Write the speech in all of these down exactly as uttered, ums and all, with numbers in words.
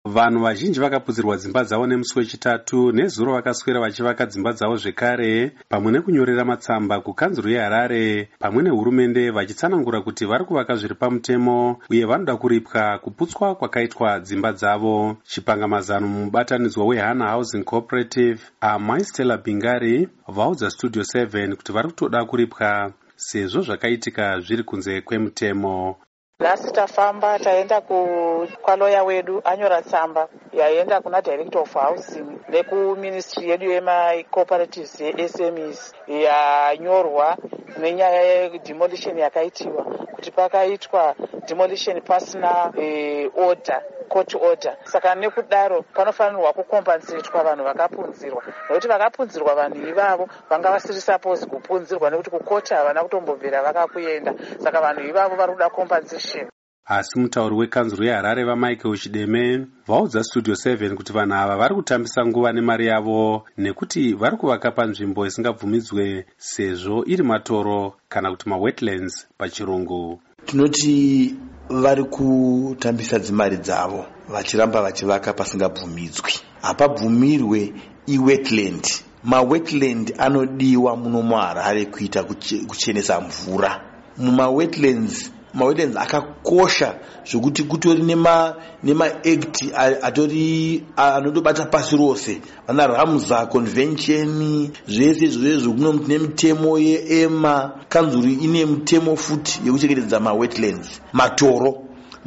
Vanhu vazhinji vakapudzirwa dzimba dzavo nemusi wechitatu nezuro vakaswera vachivaka dzimba dzavo zvekare, pamwe nekunyorera matsamba kukanzuru yeHarare pamwe nehurumende vachitsanangura kuti vari kuvaka zviri pamutemo uye vanoda kuripwa kuputswa kwakaitwa dzimba dzavo. Chipangamazano mumubatanidzwa weHana Housing Cooperative Amai Stella Bingari vaudza Studio seven kuti vari kutoda kuripwa sezvo zvakaitika zviri kunze kwemutemo. Lasi tafamba taenda kwaloya wedu anyora tsamba yaenda kuna Director of Housing nekuministry yedu yema-cooperatives ye-S M Es yanyorwa nenyaya yedemolition yakaitiwa kuti pakaitwa demolition pasina e, order court order. Saka nekudaro panofanirwa kukompensetwa vanhu vakapunzirwa, nekuti vakapunzirwa vanhu ivavo vanga vasiri suppose kupunzirwa nekuti kukoti havana kutombobvira vakakuenda. Saka vanhu ivavo vari kuda compensation. Asi mutauri wekanzuru yeHarare vaMichael Chideme vaudza Studio seven kuti vanhu ava vari kutambisa nguva nemari yavo nekuti vari kuvaka panzvimbo isingabvumidzwe sezvo iri matoro kana kuti mawetlands pachirungu. Tinoti vari kutambisa dzimari dzavo vachiramba vachivaka pasingabvumidzwi. Hapabvumirwe iwetland. Mawetland anodiwa muno muHarare kuita kuchenesa mvura. Mumawetlands mawetlands akakosha zvokuti kutori nema nema act atori anotobata pasi rose, vana Ramsar Convention, zvese zvezvo kuno nemitemo yeEMA. Kanzuru ine mitemo futi yekuchengetedza mawetlands. Matoro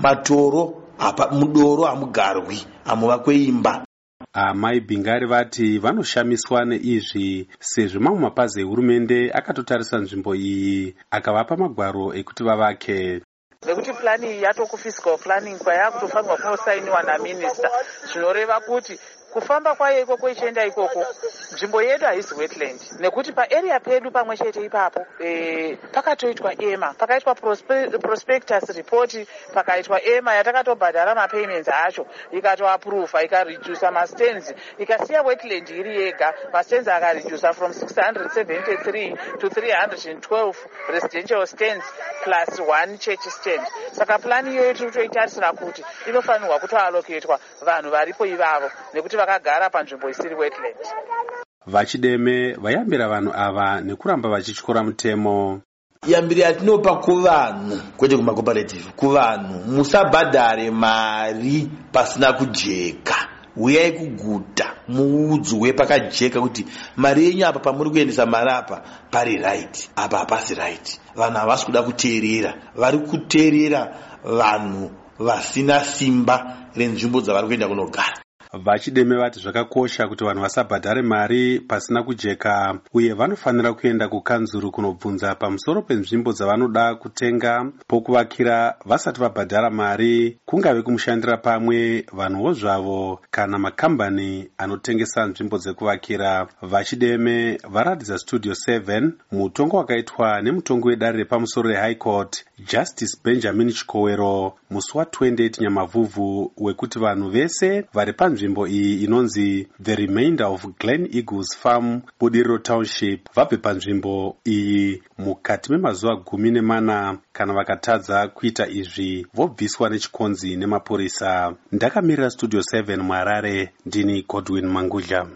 matoro apa mudoro amugarwi amuvakwe imba. Amai Bingari vati vanoshamiswa neizvi sezvo mamwe mapazi ehurumende akatotarisa nzvimbo iyi akavapa magwaro ekuti vavake. Nekuti plani yatoku fiscal planning kwayakutofanirwa kunosainiwa naminister, zvinoreva kuti kufamba kwayo ikoko ichienda ikoko nzvimbo yedu haisi wetland, nekuti paarea pedu pamwe chete ipapo e, pakatoitwa EMA, pakaitwa prospe, prospectus report, pakaitwa EMA yatakatobhadhara mapayments acho ikatoapprova ikaredusa mastands ikasiya wetland iri yega. Mastands akaredusa from six hundred seventy-three to three hundred twelve residential stands plus one church stand. Saka plani iyoyo tiri kutoitarisira kuti inofanirwa kutoallocatwa vanhu varipo ivavo nekuti vakagara panzvimbo isiri wetland. Vachideme vayambira vanhu ava nekuramba vachityora mutemo. Yambiri yatinopa kuvanhu kwete kumacooperative, kuvanhu musabhadhare mari pasina kujeka. Uyai kuguta muudzwe pakajeka kuti mari yenyu apa pamuri kuendesa mari apa pari right, apa hapasi right. Vanhu havasi kuda kuteerera, vari kuteerera vanhu vasina simba renzvimbo dzavari kuenda kunogara. Vachideme vati zvakakosha kuti vanhu vasabhadhare mari pasina kujeka uye vanofanira kuenda kukanzuru kunobvunza pamusoro penzvimbo dzavanoda kutenga pokuvakira vasati vabhadhara mari, kungave kumushandira pamwe vanhuwo zvavo kana makambani anotengesa nzvimbo dzekuvakira. Vachideme varatidza Studio seven mutongo wakaitwa nemutongo wedare repamusoro reHigh Court Justice Benjamin Chikowero musi wa28 Nyamavhuvhu wekuti vanhu vese vari panzvimbo iyi inonzi The Remainder of Glen Eagles Farm, Budiriro Township, vabve panzvimbo iyi mukati memazuva gumi nemana. Kana vakatadza kuita izvi vobviswa nechikonzi nemapurisa. Ndakamirira Studio seven muHarare, ndini Godwin Mangudla.